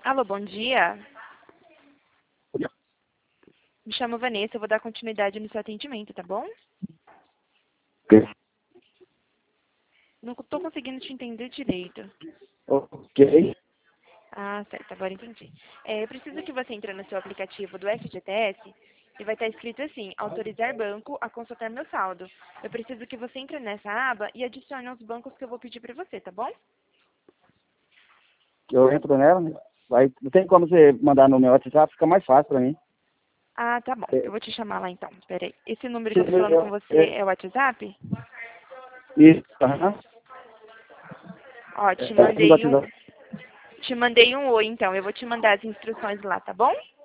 Alô, bom dia. Me chamo Vanessa, eu vou dar continuidade no seu atendimento, tá bom? Ok. Não estou conseguindo te entender direito. Ok. Ah, certo, agora entendi. Eu preciso que você entre no seu aplicativo do FGTS e vai estar escrito assim, autorizar banco a consultar meu saldo. Eu preciso que você entre nessa aba e adicione os bancos que eu vou pedir para você, tá bom? Eu entro nela, né? Vai, não tem como você mandar no meu WhatsApp, fica mais fácil para mim. Ah, tá bom. Eu É, vou te chamar lá então. Peraí. Esse número que eu tô falando com eu- você é, é o WhatsApp? isso, aham. Ó, É, no WhatsApp. te mandei um oi então. Eu vou te mandar as instruções lá, tá bom?